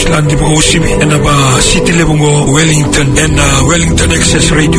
Zealand di Bogosibi and City Lebongo Wellington and Wellington Access Radio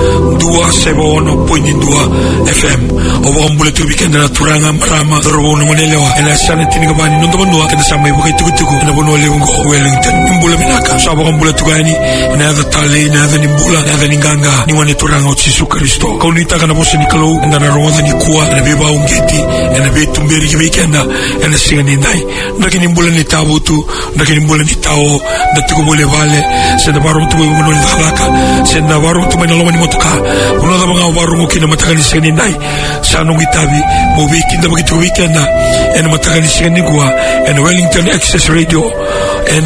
271.2 FM Obang bulat tu weekend na turanga marama Robo na Manila and sana tinigabani nung tamanua and sa may bukay tugu-tugu na Bono Lebongo Wellington Nimbula minaka sabang bulat tu gani na ada tali na ada nimbula na ada ninganga ni wane turanga o Jesu Kristo kaunita ka na po sa nikalo na naroon ni kuwa na biba ungeti and na betumberi ki weekend na and singa ninday nakinimbula ni tao tu nakinimbula ni tao na tikubule vale sa nabarong tu mo ni halaka sa nabarong tu may nalaman ni motoka uno na mga warong okina matagal ni singa ninday sa anong itabi mo weekend na magito weekend na and matagal ni singa ni kuwa and Wellington Access Radio and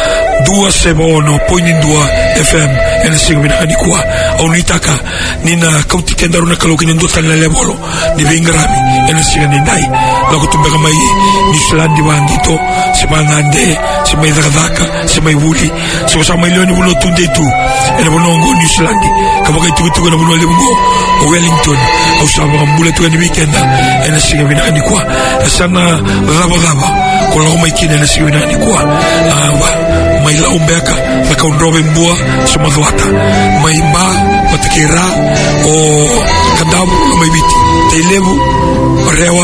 271.2 FM and singa minakani kuwa au nitaka nina kauti kenda runa kalokin yung dotan na lebolo ni Vingarami and singa ninday lakutumbe kamay New Zealand di bang dito si Mangande si may Dakadaka si may Wuli so sa may leon bulo tunde tu and bonongo New Zealand kabagay tugu-tugu na bulo lebongo o Wellington au sa mga bulat tu ni weekend and singa minakani kuwa sana raba-raba kung ako may kina na singa minakani kuwa may laumbeka na kaunrobe mbua sa madwata may ba matakira o kadabu na may biti tailebu parewa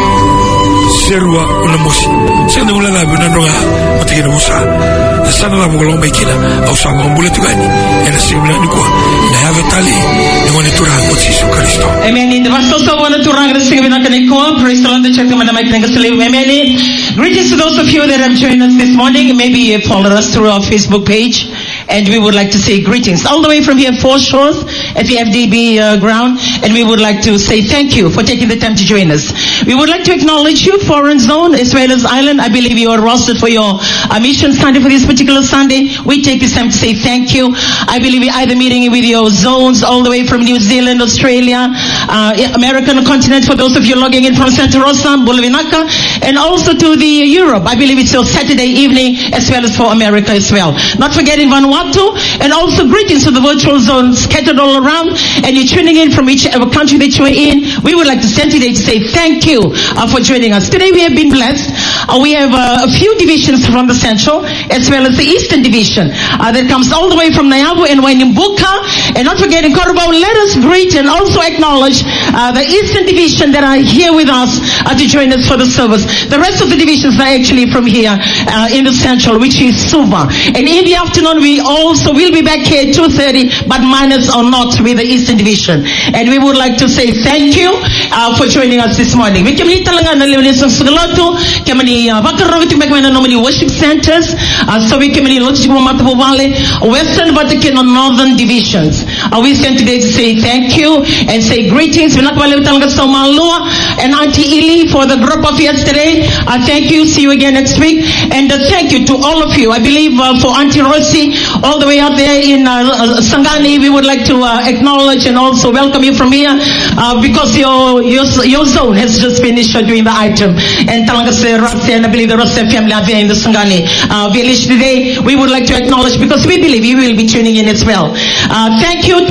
serwa unamosi sana ulalabi unanonga matakira musa sana labu kalau may kina au sa mga mula tugani ena sigmina ni kuwa na yaga tali ni wane turang o Jesu Kristo amen in the vasto sa wane turang na sigmina kaniko praise the Lord the church kamana may tingasaliw amen. Greetings to those of you that have joined us this morning. Maybe you followed us through our Facebook page. And we would like to say greetings all the way from here, Foreshores at the FDB ground. And we would like to say thank you for taking the time to join us. We would like to acknowledge you, Foreign Zone, as well as Island. I believe you are rostered for your mission Sunday for this particular Sunday. We take this time to say thank you. I believe you're either meeting with your zones all the way from New Zealand, Australia, American continent, for those of you logging in from Santa Rosa, Bulavinaka, and also to the Europe. I believe it's your Saturday evening as well as for America as well. Not forgetting Vanuatu, and also greetings to the virtual zone scattered all around, and you're tuning in from whichever country that you're in. We would like to send today to say thank you for joining us. Today we have been blessed. We have a few divisions from the Central as well as the Eastern Division that comes all the way from Nayavu and Wainimbuka, and not forgetting Korobao. Let us greet and also acknowledge the Eastern Division that are here with us to join us for the service. The rest of the divisions are actually from here in the Central, which is Suva. And in the afternoon we also will be back here at 2:30, but minus or not with the Eastern Division. And we would like to say thank you for joining us this morning. We can talaga na liwalisang sugaloto, kami bakarogit magmana nomani worship centers, so we can logic mo matubale Western Vatican and Northern Divisions. We send today to say thank you and say greetings. We not talaga sa Malua and Auntie Ili for the group of yesterday. Thank you. See you again next week. And thank you to all of you. I believe for Auntie Rossi, all the way out there in Sangani, we would like to acknowledge and also welcome you from here because your zone has just finished doing the item. And Talangase Rossi and I believe the Rossi family are there in the Sangani village today. We would like to acknowledge because we believe you will be tuning in as well. Thank you.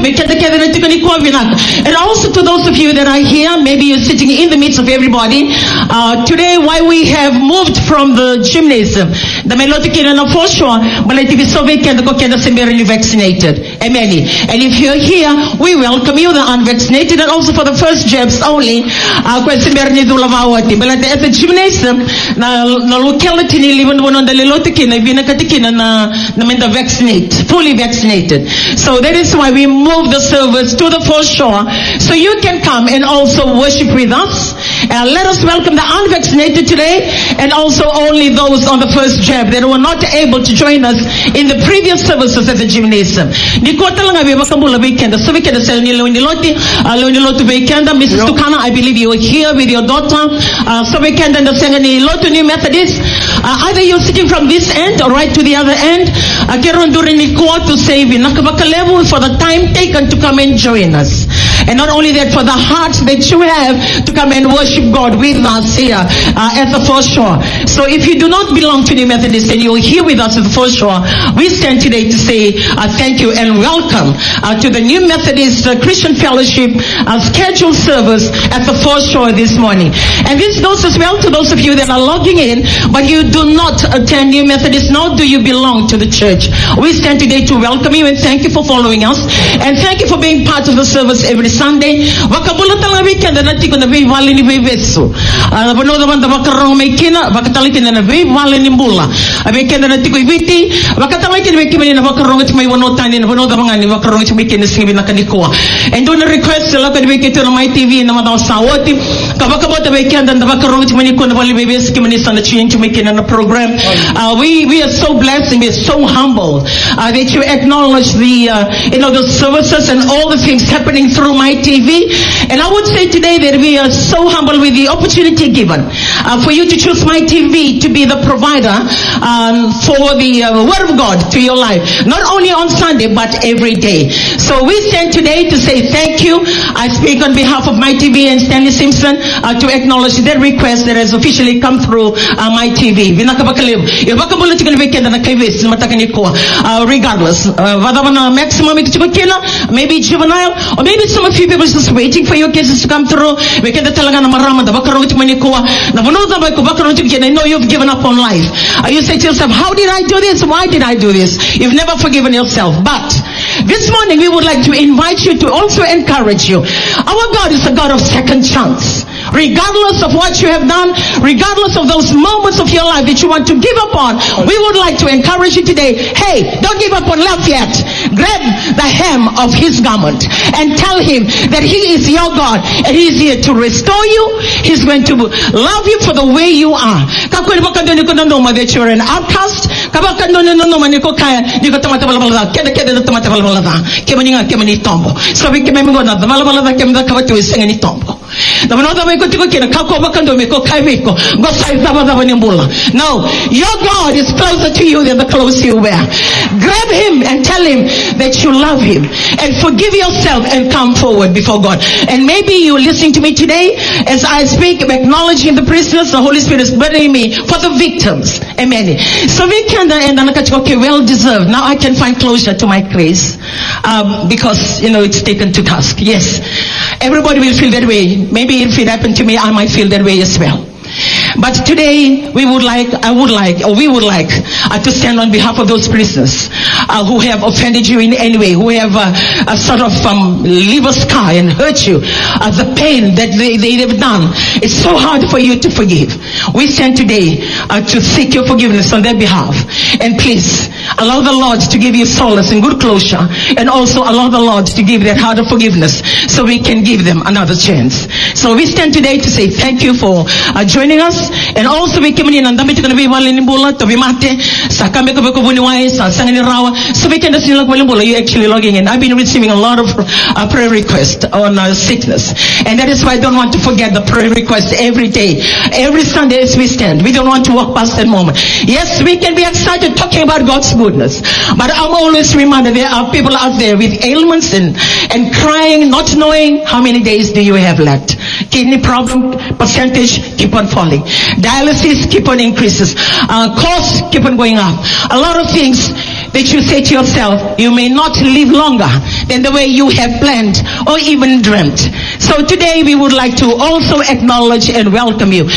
And also to those of you that are here, maybe you're sitting in the midst of everybody. Today, why we have moved from the gymnasium, the Melodikin and Foreshore, but let it be so vacant, vaccinated. Amen. And if you're here, we welcome you, the unvaccinated, and also for the first jabs only. But at the gymnasium, the locality even on the Lelotikin, na vaccinate, fully vaccinated. So that is why we moved the service to the Foreshore, so you can come and also worship with us. Let us welcome the unvaccinated today, and also only those on the first jab that were not able to join us in the previous services at the gymnasium. So we can sell Leonilotu weekend. Mrs. Tukana, I believe you were here with your daughter. So we can understand Leonilotu New Methodist. Either you're sitting from this end or right to the other end. To save for the time taken to come and join us. And not only that, for the heart that you have to come and worship God with us here at the foreshore. So if you do not belong to New Methodist and you're here with us at the foreshore, we stand today to say thank you and welcome to the New Methodist Christian Fellowship scheduled service at the foreshore this morning. And this goes as well to those of you that are logging in, but you do not attend New Methodist, nor do you belong to the church. We stand today to welcome you and thank you for following us, and thank you for being part of the service every Sunday. Wakabulatan na weekend na tiko na be wali ni bebeso. Bano da banda bakarong may kina bakatalikin na be wali ni bula. Weekend na tiko ibiti bakatalikin may kimani na bakarong at may wanotan ni bano da mga ni bakarong at may kinasingin na kanikuha. And do na request sila kad weekend to na my TV na mataw sawati kabakabota weekend na bakarong at may kuna wali bebes kimani sa na change to make in a program. We are so blessed and we are so humble that you acknowledge the the services and all the things happening through my TV. And I would say today that we are so humble with the opportunity given for you to choose my TV to be the provider for the Word of God to your life, not only on Sunday but every day. So we stand today to say thank you. I speak on behalf of my TV and Stanley Simpson to acknowledge that request that has officially come through my TV. Regardless, maybe juvenile, or maybe some of you people just waiting for your cases to come through. I know you've given up on life. You say to yourself, how did I do this? Why did I do this? You've never forgiven yourself. But this morning we would like to invite you to also encourage you. Our God is a God of second chance. Regardless of what you have done, regardless of those moments of your life that you want to give up on, we would like to encourage you today. Hey, don't give up on love yet. Grab the hem of his garment and tell him that he is your God and he is here to restore you. He's going to love you for the way you are. That you're an outcast. So we can no, your God is closer to you than the clothes you wear. Grab him and tell him that you love him and forgive yourself and come forward before God. And maybe you're listening to me today as I speak, acknowledging the prisoners. The Holy Spirit is burdening me for the victims. Amen. So we can okay, well deserved. Now I can find closure to my case because it's taken to task. Yes, everybody will feel that way. Maybe if it happened to me, I might feel that way as well. But today, we would like to stand on behalf of those prisoners who have offended you in any way, who have sort of leave a scar and hurt you. The pain that they have done, it's so hard for you to forgive. We stand today to seek your forgiveness on their behalf. And please, allow the Lord to give you solace and good closure, and also allow the Lord to give that heart of forgiveness so we can give them another chance. So we stand today to say thank you for joining us. And also we came in and we can be well in Bula to be mate, so we can you're actually logging in. I've been receiving a lot of prayer requests on sickness, and that is why I don't want to forget the prayer requests every day, every Sunday as we stand. We don't want to walk past that moment. Yes, we can be excited talking about God's goodness, but I'm always reminded there are people out there with ailments and crying, not knowing how many days do you have left. Kidney problem percentage keep on falling. Dialysis keep on increases. Costs keep on going up. A lot of things that you say to yourself, you may not live longer than the way you have planned or even dreamt. So today we would like to also acknowledge and welcome you.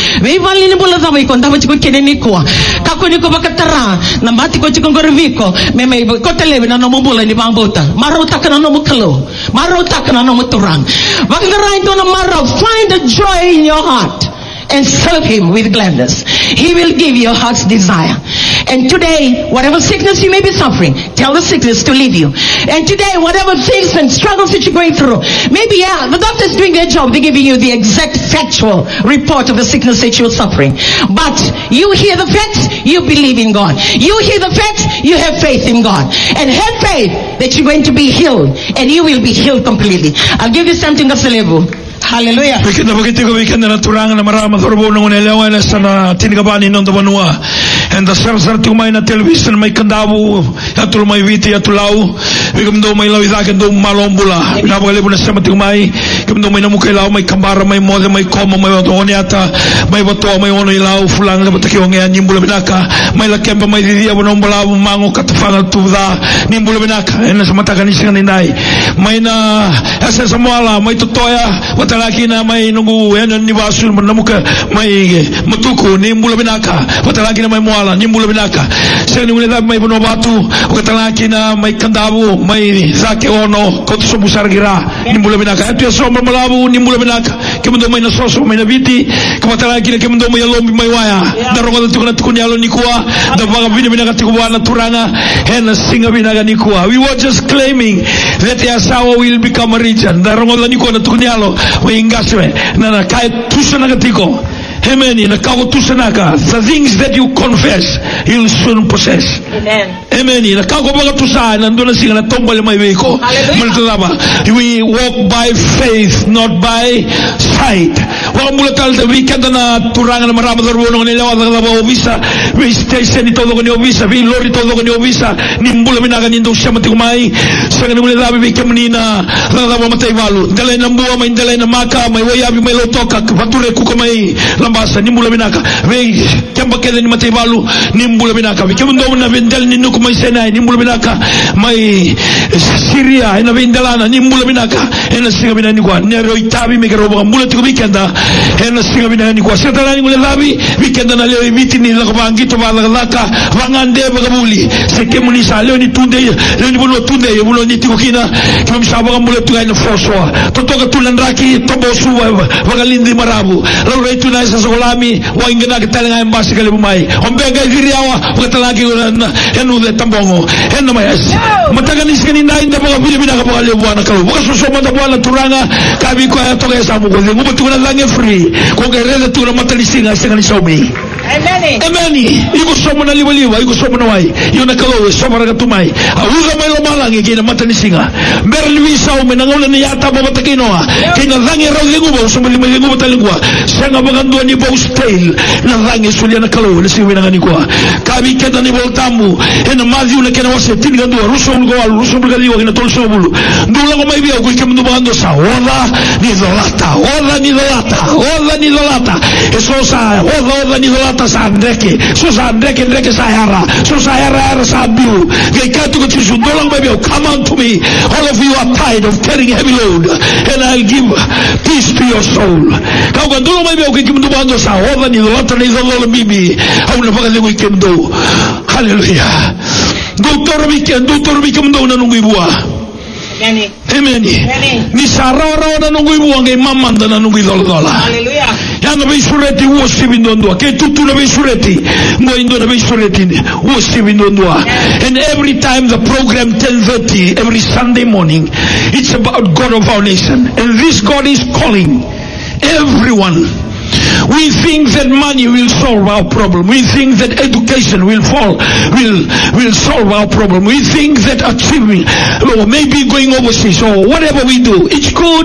Find the joy in your heart and serve him with gladness. He will give your heart's desire. And today, whatever sickness you may be suffering, tell the sickness to leave you. And today, whatever things and struggles that you're going through, maybe the doctor's doing their job, they're giving you the exact factual report of the sickness that you're suffering. But you hear the facts, you believe in God. You hear the facts, you have faith in God. And have faith that you're going to be healed, and you will be healed completely. I'll give you something of Selebu. Hallelujah. Weekend na bakit ko weekend na naturangan na marama thorbo nung nelewa na sana tinigabani nung tabanua. And the sar tumay na television may kandabu atul may viti atulaw. Weekend do may lawi dakin do malombula. Pinapakali po na sa matumay. Weekend do may namukay law may kambara may mode may koma may watoni ata may wato may ono ilaw fulang na bataki wangayan nimbula binaka may lakem pa may didiya mo nung bala mango katafangal tuda nimbula binaka. And sa matakan isang ninay may na asa sa muala may tutoya watalaki na may nungu yan ni basul namuka may matuko nimbula binaka watalaki na may muala nimbula binaka sa nungulida may bunobatu watalaki na may kandabu may zake ono koto sa busar gira nimbula binaka ito yung somba malabu nimbula binaka kemundo may nasoso may nabiti kawatalaki na kemundo may alombi may waya darong ito na tukunyalo ni kuwa da baga binaka tikuwa na turanga hena singa binaka ni kuwa. We were just claiming that Yasawa will become a region darong ito ni kuwa na tukunyalo may ingaswe na kahit tusa na katiko amen na kagutusanaka the things that you confess you'll soon possess. Amen na kagubaga tusa nandun na singa na tombal may wiko maltalaba. We walk by faith not by sight. Wala mula tal the weekend na turangan na marama darbono nila wala ba obisa we station ito ko ni obisa we lori to ko ni obisa nimbula minaga nindo siya matikumay sa kanila labi we kemenina la ba matay valu dalay na buwa may dalay na maka may wayabi may lotoka pature ku kamay lambasa nimbula binaka we kamba kele ni matay valu nimbula binaka we kemundo na vendel ni nuku may senay nimbula binaka may Syria ina vendalana nimbula binaka ina singa binani kwa nero itabi me garoba mula tiko weekenda ina singa binani kwa setala ni ngule labi weekenda na leo imiti ni lakabangi to balaka wangande bagabuli sekemuni sa leo ni tunde leo ni bulo tunde bulo ni tiko kina kimsaba mula tuga ina foswa totoka tulandraki tobosu wagalindi marabu lalu itu na sa solami wa ingena kitalanga embasi kale bumai ombenga viriawa ukatalaki enu de tambongo enu mayas matagani skini na inda baga bili bina ka baga bwana kalu baga sosoma da bwana turanga kabi ko ya toga sa mugo de ngubu tuna lange free ko gereza tuna matali singa singa somi. Amen. Iko somo na liwaliwa iko somo na wai yuna kalo somo raga tumai auga mai lo malangi kina matali singa berli sao menangola ni yata baba takinoa kina lange rawi ngubu somo liwali ngubu talingwa senga baga ndo ni boss tail na lange sulia na kalo na siwi na kwa kabi kenda ni voltamu ena mazi una kena wase tinga ndo ruso ulgo al ruso ulgo liwa kina tolso bulu ndula ko mai biya ko kemndo bando sa ola ni dolata eso sa ola ni dolata sa ndeke so sa ndeke sa yara so sa yara sa biu ge katu ko tisu ndula ko mai biya come on to me all of you are tired of carrying heavy load and I'll give peace to your soul ka ko ndula mai biya ko kemndo bando sa ola ni dolata ni dolala bibi au na pagale ko kemndo. Hallelujah. Doktor bikin mendo na nunggu ibuwa. Amen. Ni sarara na nunggu ibuwa ngai mamanda na nunggu idola. Hallelujah. Yana bei sureti wosi bindondwa. Ke tutu na bei sureti. Mo indo na bei sureti wosi bindondwa. And every time the program 10:30 every Sunday morning it's about God of our nation. And this God is calling everyone. We think that money will solve our problem. We think that education will solve our problem. We think that achieving or maybe going overseas or whatever we do, it's good,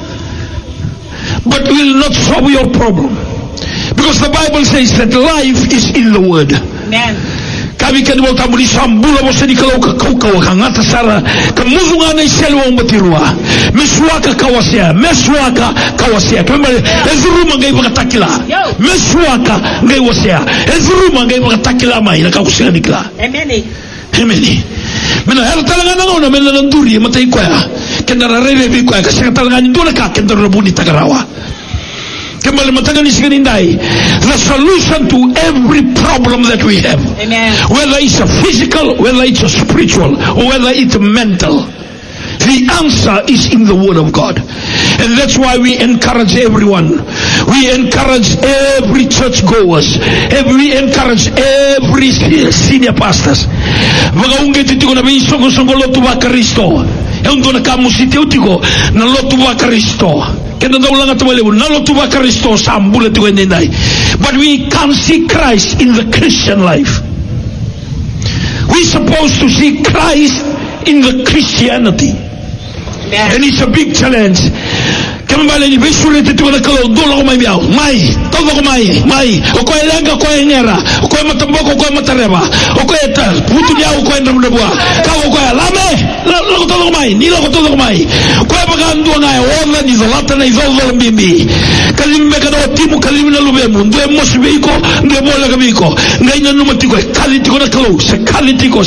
but will not solve your problem. Because the Bible says that life is in the Word. Amen. Kami kan wal tamuli sambula mo sa di kalau kau hangata sara kamuzunga na iselwa umbatirwa meswaka kawasia kemale ezuruma ngai bakatakila meswaka ngai wasia ezuruma ngai bakatakila mai na kausia dikla. Amen. Mena hal talanga ngona mena nduri matai kwa kendara rebe bi kwa kasi talanga ndula ka kendara buni tagarawa. The solution to every problem that we have, amen, whether it's a physical, whether it's a spiritual, or whether it's mental, the answer is in the Word of God. And that's why we encourage everyone. We encourage every church goers. We encourage every senior pastors. Na lotu wa Kristo. But we can't see Christ in the Christian life. We're supposed to see Christ in the Christianity. And it's a big challenge. Kembali ni besure te tuana kalau dolo ko mai biao. Mai, todo ko mai. O ko elenga ko engera, o ko matamboko ko matareba. O ko eta putu dia o ko endam lebua. Ka o ko lame, lo todo ko mai, ni lo todo ko mai. Ko pagando na ona ni zolata na izolo mbimbi. Kalimbe kada timu kalimina lubemu, ndo mosbiko, ndo mola kabiko. Ngai na numatiko kalitiko na kalau, se kalitiko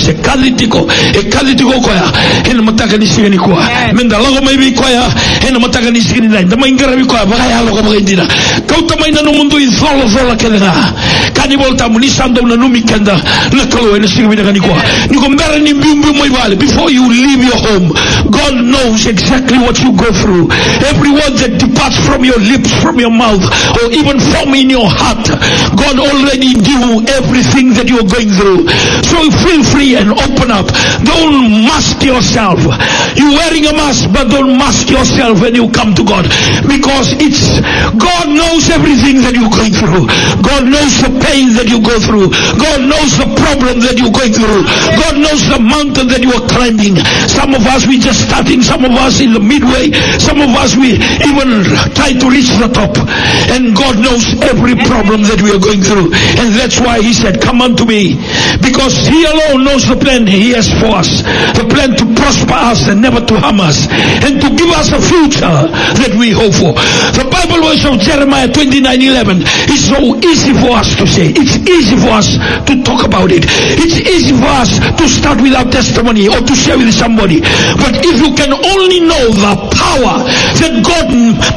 ko ya. Hena mataka ni sigani ko. Menda logo mai bi ko ya. Hena mataka ni sigani na. Dama ingara bi ko ba ya logo ba indina. Kau tamai na no mundo izolo kelenga. Kani volta muni sando na numi kenda na kalau ena sigani na ko. Ni ko mbera ni mbimbi mai vale. Before you leave your home, God knows exactly what you go through. Every word that departs from your lips, from your mouth, or even from in your heart, God already knew everything that you're going through. So feel free and open up. Don't mask yourself. You're wearing a mask, but don't mask yourself when you come to God, because it's God knows everything that you're going through. God knows the pain that you go through. God knows the problem that you're going through. God knows the mountain that you are climbing. Some of us we just starting, some of us in the midway, some of us we even try to reach the top. And God knows every problem that we are going through. And that's why He said, come unto me, because He alone knows the plan He has for us. The plan to prosper us and never to harm us, and to give us a future that we hope for. The Bible verse of Jeremiah 29:11 is so easy for us to say. It's easy for us to talk about it. It's easy for us to start with our testimony or to share with somebody. But if you can only know the power that God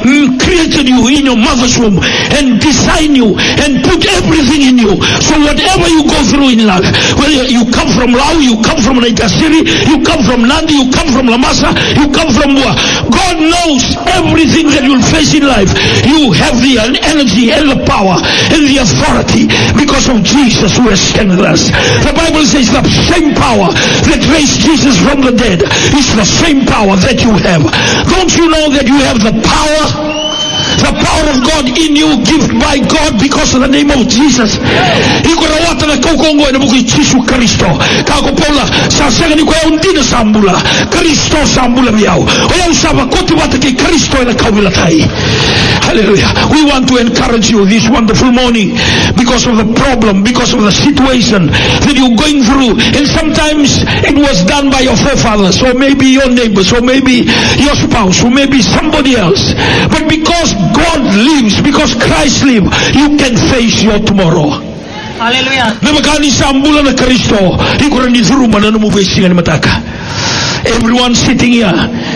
created you in your mother's womb and designed you and put everything in you, so whatever you go through in life, whether you come from Laos, you come from Naikasiri, you come from Nandi, you come from Lamasa, you come from Bua, God knows everything that you'll face in life. You have the energy and the power and the authority because of Jesus who has strengthened us. The Bible says the same power that raised Jesus from the dead is the same power that you have. Don't you know that you have the power? The power of God in you, given by God because of the name of Jesus. Ikorawata na kaukongo na buku Yesu Kristo. Kako Paula sa sanga ni kwa undina sambula. Kristo sambula biao. Oya usaba koti wata ki Kristo na kawila tai. Hallelujah. We want to encourage you this wonderful morning because of the problem, because of the situation that you're going through. And sometimes it was done by your forefathers, or maybe your neighbors, or maybe your spouse, or maybe somebody else. But because God lives, because Christ lives, you can face your tomorrow. Hallelujah. Namakani sambula na Kristo, ikurani zuruma na numuvesinga ni mataka. Everyone sitting here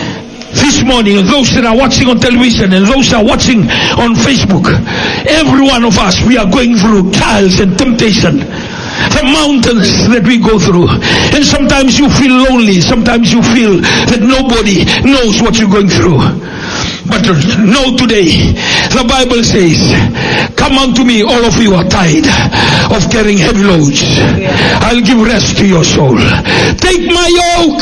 this morning, and those that are watching on television, and those that are watching on Facebook, every one of us, we are going through trials and temptation. The mountains that we go through. And sometimes you feel lonely. Sometimes you feel that nobody knows what you're going through. But know today, the Bible says, come unto me, all of you are tired of carrying heavy loads. I'll give rest to your soul. Take my yoke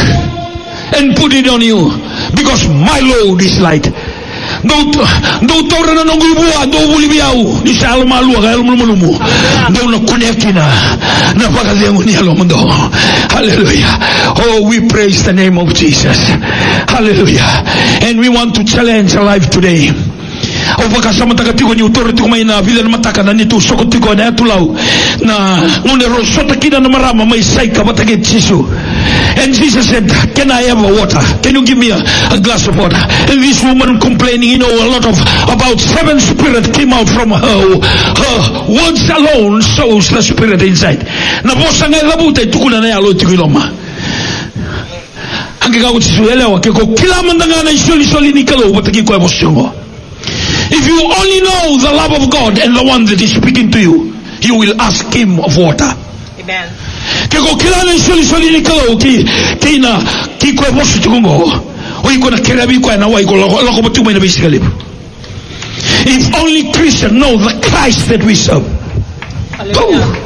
and put it on you, because my load is light. Do tora na nongu ibua, do bulibiau, ni sa almalu, kaya almulumu, do na kunekina, na pagkadengu ni alumundo. Hallelujah. Oh, we praise the name of Jesus. Hallelujah. And we want to challenge our life today. O pakasama takatiko ni utoro tiko may na vila na mataka na nito sokotiko na atulaw na ngunero sotakina na marama may saika batagit Jesu. And Jesus said, can I have a water? Can you give me a glass of water? And this woman complaining, a lot of about 7 spirits came out from her. Her words alone shows the spirit inside. Na bosa nga labute tukuna na yalo tikiloma. Angika utisuelewa kiko kila mandanga na isoli ni kalo bataki kwa bosiongo. If you only know the love of God and the one that is speaking to you, you will ask Him of water. Amen. Kiko kilala isoli ni kalo kina kiko bosu tukungo. O iko na kirabi kwa na wa iko loko batuma na bisikali. If only Christians know the Christ that we serve. Hallelujah.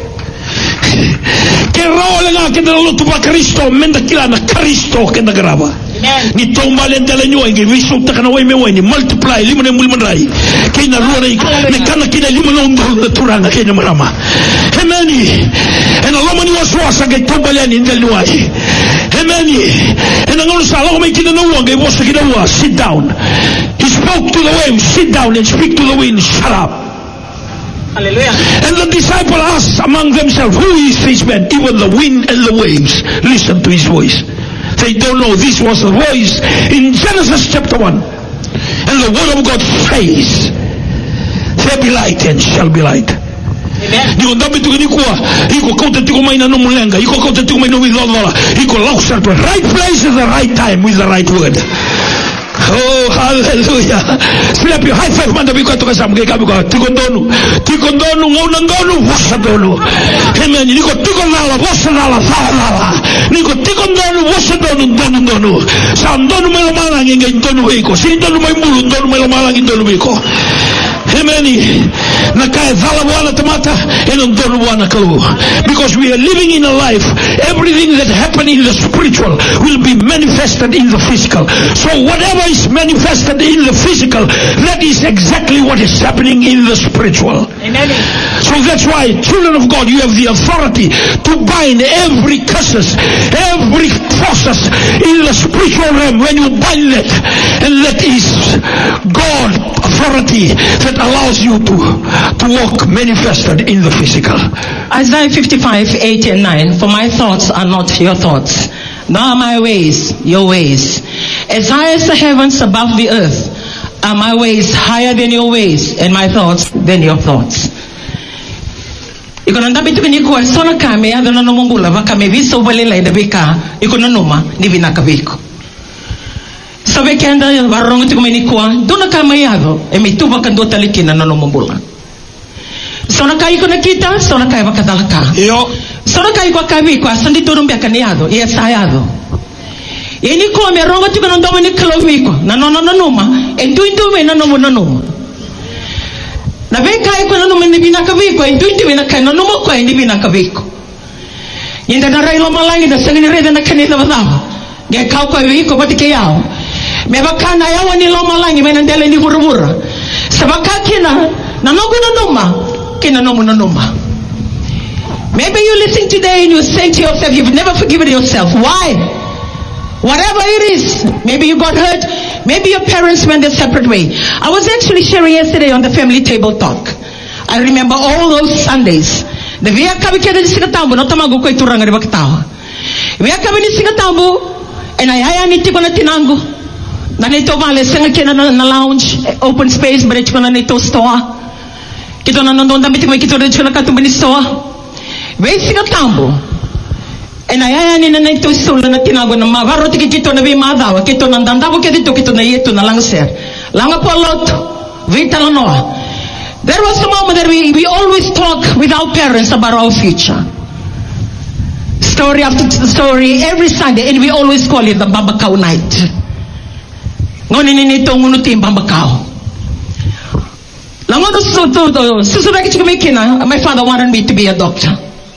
Kerao nga kenda lutu pa Kristo menda kila na Kristo kenda graba. Ni tomba le ndala nyo ngi viso takana wai mewa ni multiply limone mulmanrai kina ruwa ni kana kina limone ndo turanga kina marama. Amen. And Allah mani waswasa ke tomba le ni ndala wai. Amen. And ngolo sala ko may kina no ngi bosa kina wa sit down. He spoke to the waves, sit down and speak to the wind, shut up. Hallelujah. And the disciple asked among themselves, who is this man? Even the wind and the waves listen to his voice. They don't know this was the voice in Genesis chapter 1. And the word of God says, there be light and shall be light. Digo ndabi tukinikua iko kauta tiko maina no mulenga iko kauta tiko maina with Allah iko lausa to right place at the right time with the right word. Oh, hallelujah. Slap your high five man biko toka samge kabiko tikondonu ngaunangonu wasadonu. Amen. Niko tikondala wasadala sala. Niko tikondonu wasadonu ndonu. Sandonu melomala ngenge ndonu iko. Sindonu maimulu ndonu melomala ndonu iko. Amen. Because we are living in a life, everything that happened in the spiritual will be manifested in the physical. So whatever is manifested in the physical, that is exactly what is happening in the spiritual. Amen. So that's why, children of God, you have the authority to bind every curses, every forces in the spiritual realm. When you bind that, and that is God authority that allows you to walk manifested in the physical. Isaiah 55:8 and 9. For my thoughts are not your thoughts, nor are my ways your ways. As high as the heavens above the earth are my ways higher than your ways, and my thoughts than your thoughts. Iko na ndabi tukinikuwa sona kame ya dona nomungula vakame viso valela idabika iko na noma ni vinakaviko. Sabe kenda varong tukumenikuwa dona kame yado emituba kandota likina na nomungula. Sona kai ko nakita, sona kai vakadalaka. Yo. Sona kai kwa kavi kwa sandi turumbia kaniado, yesayado. Yeni ko me rongo tukana ndomo ni kiloviko, na no noma, enduindume na noma. Na venka iko na noma ni binakaviko, enduindume na kai na noma kwa ni binakaviko. Yenda na railo malangi na sangini rede na kanida vadava. Ge kau kwa viko batike yao. Me bakana yawa ni lo malangi menendele ni burubura. Sabakaki na nogu na noma. Maybe you listen today and you say to yourself, you've never forgiven yourself. Why? Whatever it is, maybe you got hurt, maybe your parents went a separate way. I was actually sharing yesterday on the family table talk. I remember all those Sundays. The via kabikeda di singatambo, no tamago ko ituranga riba katawa. Via kabini singatambo, and I niti ko na tinango. Na nito vale senga kena na lounge, open space, but it's gonna nito store. Kito na nandun damit may kito rin siya nakatumbanistoa. Wait singatambo. And ayayani na ito sula na tinago na mavaro tiki kito na bimadawa. Kito na dandabo kito na yeto na lang sir. Langa po lot. Vita na noa. There was a moment that we always talk with our parents about our future. Story after story every Sunday, and we always call it the Babakao night. Ngonin nito ngunutin Babakao. My father wanted me to be a doctor.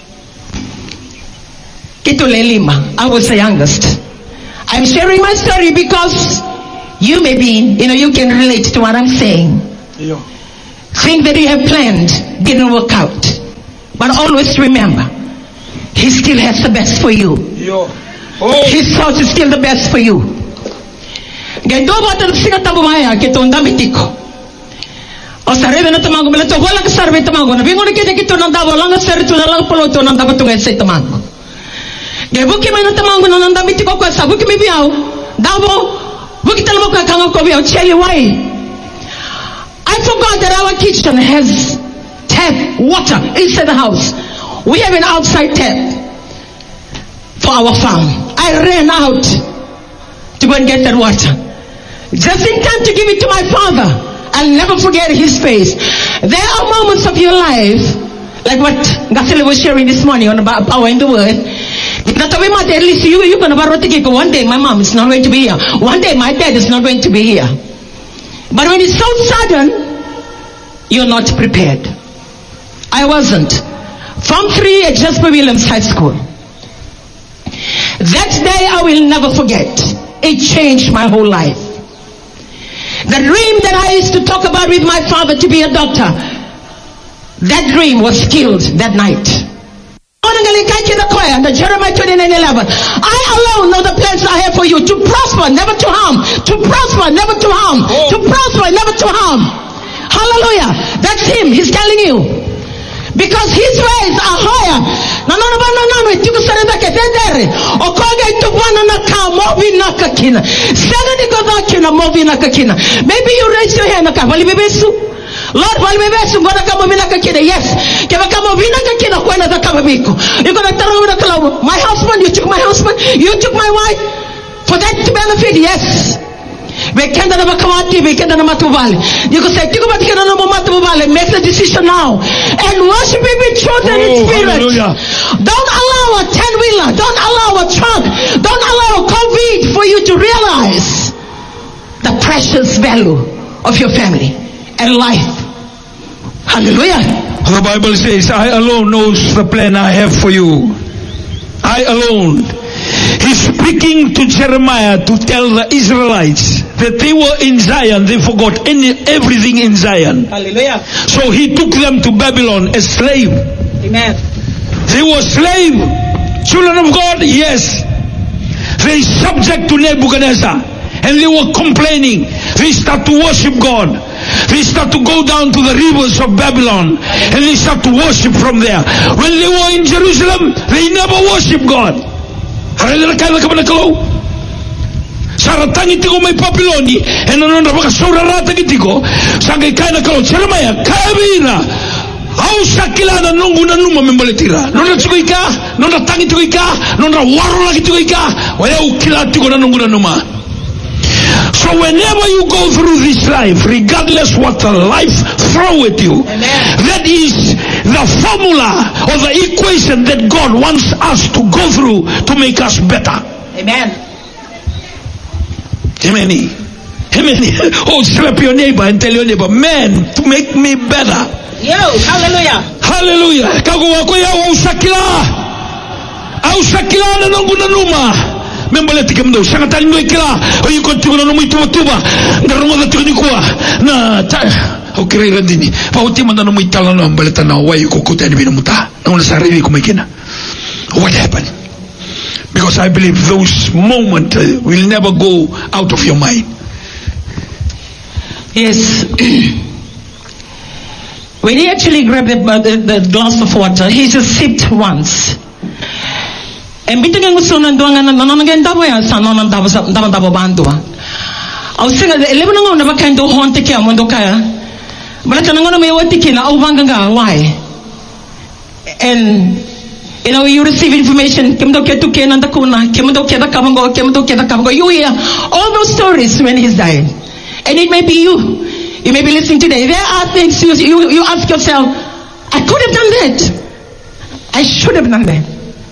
I was the youngest. I'm sharing my story because you may be, you can relate to what I'm saying. Things that you have planned didn't work out. But always remember, He still has the best for you. His thoughts is still the best for you. O sarebe na tamago mela to wala ka sarbe tamago na bingon kita kito nang dawo lang sar to lang poloto nang dapat tungai sa tamago. Gebuki may na tamago nang damit ko kwa sabuki may biaw. Dawo buki talmo ka kanga ko biaw tell you why. I forgot that our kitchen has tap water inside the house. We have an outside tap for our farm. I ran out to go and get that water. Just in time to give it to my father. I'll never forget his face. There are moments of your life, like what Gasile was sharing this morning on about power in the word. At least you're going to one day my mom is not going to be here. One day my dad is not going to be here. But when it's so sudden, you're not prepared. I wasn't. Form 3 at Jasper Williams High School. That day I will never forget. It changed my whole life. The dream that I used to talk about with my father to be a doctor, that dream was killed that night. Jeremiah 29:11. I alone know the plans I have for you, to prosper, never to harm. To prosper, never to harm. To prosper, never to harm. Hallelujah. That's him. He's telling you. Because his ways are higher. Maybe you raise your hand. Lord, yes. You're gonna tell my husband, you took my husband, you took my wife. For that to benefit, yes. You can say, make the decision now. And worship him in truth and in spirit. Hallelujah. Don't allow a 10-wheeler, don't allow a truck, don't allow a COVID for you to realize the precious value of your family and life. Hallelujah. The Bible says, I alone knows the plan I have for you. I alone. He's speaking to Jeremiah to tell the Israelites that they were in Zion. They forgot everything in Zion. Hallelujah. So he took them to Babylon as slave. Amen. They were slave. Children of God, yes. They subject to Nebuchadnezzar. And they were complaining. They start to worship God. They start to go down to the rivers of Babylon. And they start to worship from there. When they were in Jerusalem, they never worshiped God. Saratangi tiko may Papiloni, and another Saurata Gitigo, Sangai Kana Kalo, Jeremiah, Kavina, Ausakilana Nunguna Numa Memboletira, Nona Tuika, Nona Tangi Tuika, Nona Warlaki Tuika, Wayau Kila Tukuna Nunguna Numa. So whenever you go through this life, regardless what the life throw at you, amen, that is the formula or the equation that God wants us to go through to make us better. Amen. Amen. Amen. Oh, slap your neighbor and tell your neighbor, man, to make me better. Yo, hallelujah. Hallelujah. Kago wako ya ausakila. Ausakila na nunguna numa. Memboleti kemdo sangatali noikila oyu kontuno no muito tuba ngarongo da tunikua na ta okire rendini pa utima na no muitala no ambaleta na wayu kokuta ni binuta na una sarivi kumekina. What happened? Because I believe those moments will never go out of your mind. Yes. When he actually grabbed the glass of water, he just sipped once. And bitin ang gusto nang duwangan na nanangenda ba yan sa nanang dabo bandua. Au singa eleven nga na bakando honte kaya mondo kaya. Balaka nga na may wati kina au banganga why. And you know, you receive information kemdo ketu kenanda kuna kemdo keda kabango you hear all those stories when he's dying. And it may be you may be listening today. There are things you ask yourself, I could have done that, I should have done that.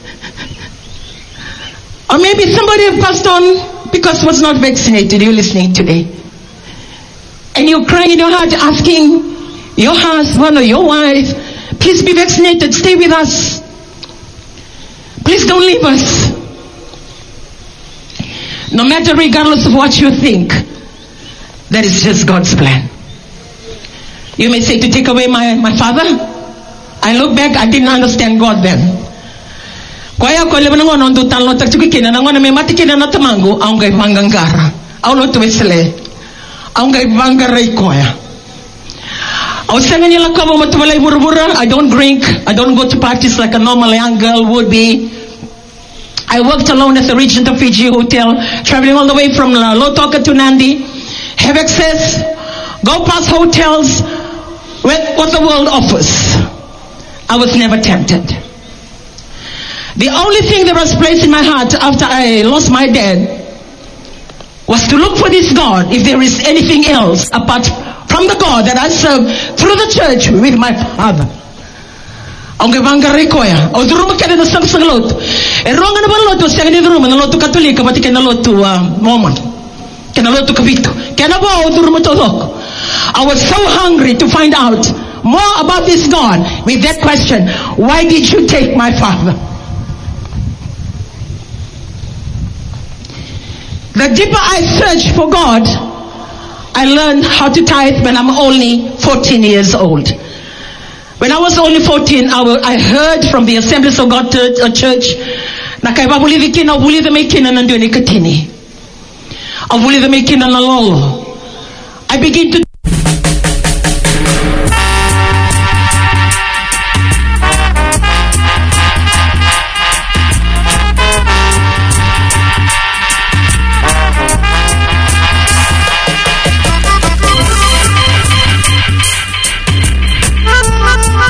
Or maybe somebody have passed on because was not vaccinated. You're listening today. And you're crying in your heart asking your husband or your wife, please be vaccinated, stay with us. Please don't leave us. No matter, regardless of what you think, that is just God's plan. You may say, to take away my father? I look back, I didn't understand God then. Kwaya ko lebe ngo ndo tan lo tak tukikina na ngona me matikina na tamango au ngai mangangara au lo tuwesele au ngai bangarai kwaya au sengani la kabo matwalai burubura. I don't drink, I don't go to parties like a normal young girl would be. I worked alone at the Regent of Fiji Hotel, traveling all the way from Lotoka to Nandi, have access, go past hotels with what the world offers. I was never tempted. The only thing that was placed in my heart after I lost my dad was to look for this God, if there is anything else apart from the God that I serve through the church with my father. Aunque vanga rekoya, o duruma kede na sang lot. E ronga na balot o sanga ni duruma na lotu katolika pati kena lotu Mormon. Kena lotu kapito. Kena ba o duruma todok. I was so hungry to find out more about this God with that question, why did you take my father? The deeper I searched for God, I learned how to tithe when I'm only 14 years old. When I was only 14, I heard from the Assemblies of God Church, na kay babuli kina buli the making and ndio ni katini. Avuli the making and lolo. I begin to